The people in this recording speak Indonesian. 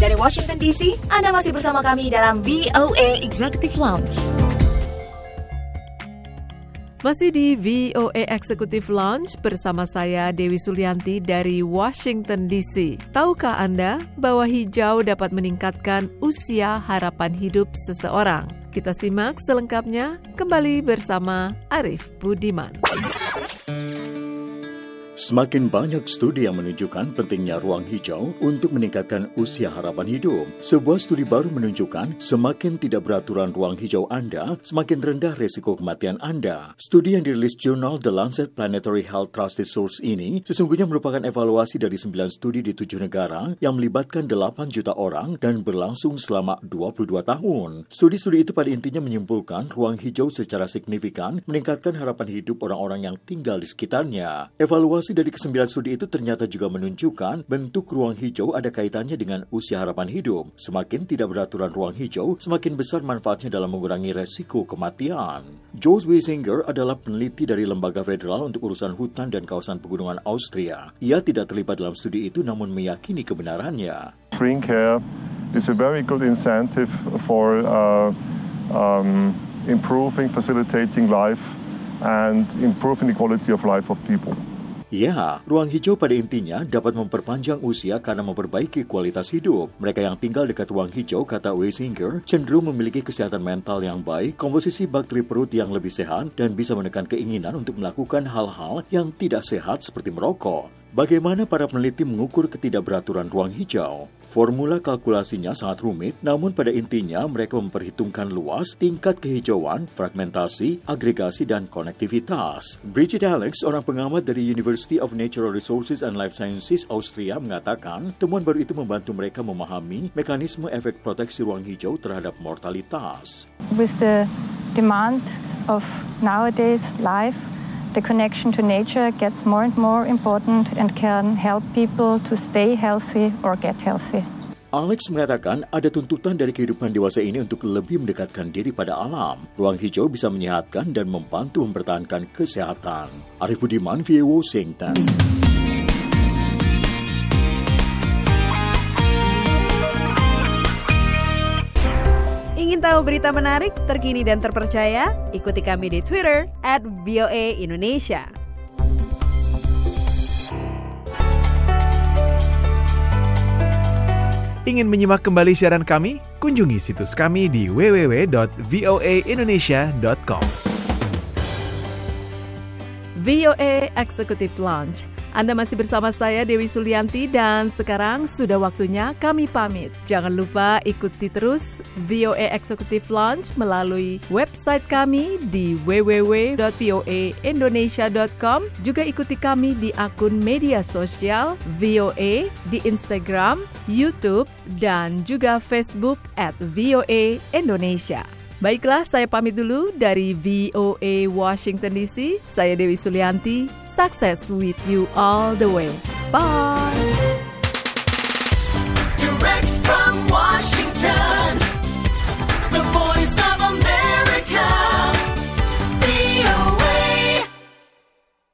Dari Washington DC, Anda masih bersama kami dalam VOA Executive Lounge. Masih di VOA Executive Lounge bersama saya Dewi Sulianti dari Washington DC. Tahukah Anda bahwa hijau dapat meningkatkan usia harapan hidup seseorang? Kita simak selengkapnya kembali bersama Arif Budiman. Semakin banyak studi yang menunjukkan pentingnya ruang hijau untuk meningkatkan usia harapan hidup. Sebuah studi baru menunjukkan semakin tidak beraturan ruang hijau Anda, semakin rendah resiko kematian Anda. Studi yang dirilis jurnal The Lancet Planetary Health Trusted Source ini sesungguhnya merupakan evaluasi dari 9 studi di 7 negara yang melibatkan 8 juta orang dan berlangsung selama 22 tahun. Studi-studi itu pada intinya menyimpulkan ruang hijau secara signifikan meningkatkan harapan hidup orang-orang yang tinggal di sekitarnya. Evaluasi dari ke-9 studi itu ternyata juga menunjukkan bentuk ruang hijau ada kaitannya dengan usia harapan hidup. Semakin tidak beraturan ruang hijau, semakin besar manfaatnya dalam mengurangi resiko kematian. Joe Wiesinger adalah peneliti dari Lembaga Federal untuk Urusan Hutan dan Kawasan Pegunungan Austria. Ia tidak terlibat dalam studi itu namun meyakini kebenarannya. Green care is a very good incentive for improving, facilitating life and improving the quality of life of people. Ya, ruang hijau pada intinya dapat memperpanjang usia karena memperbaiki kualitas hidup. Mereka yang tinggal dekat ruang hijau, kata Wiesinger, cenderung memiliki kesehatan mental yang baik, komposisi bakteri perut yang lebih sehat, dan bisa menekan keinginan untuk melakukan hal-hal yang tidak sehat seperti merokok. Bagaimana para peneliti mengukur ketidakberaturan ruang hijau? Formula kalkulasinya sangat rumit, namun pada intinya mereka memperhitungkan luas, tingkat kehijauan, fragmentasi, agregasi, dan konektivitas. Bridget Alex, orang pengamat dari University of Natural Resources and Life Sciences Austria, mengatakan temuan baru itu membantu mereka memahami mekanisme efek proteksi ruang hijau terhadap mortalitas. With the demand of nowadays life, the connection to nature gets more and more important and can help people to stay healthy or get healthy. Alex mengatakan ada tuntutan dari kehidupan dewasa ini untuk lebih mendekatkan diri pada alam. Ruang hijau bisa menyehatkan dan membantu mempertahankan kesehatan. Arif Budiman, VOA Washington. Ingin tahu berita menarik, terkini dan terpercaya? Ikuti kami di Twitter @VOA_Indonesia. Ingin menyimak kembali siaran kami? Kunjungi situs kami di www.voaindonesia.com. VOA Executive Lounge. Anda masih bersama saya Dewi Sulianti dan sekarang sudah waktunya kami pamit. Jangan lupa ikuti terus VOA Executive Lounge melalui website kami di www.voaindonesia.com. Juga ikuti kami di akun media sosial VOA di Instagram, YouTube, dan juga Facebook @VOA Indonesia. Baiklah, saya pamit dulu dari VOA Washington DC. Saya Dewi Sulianti. Success with you all the way. Bye!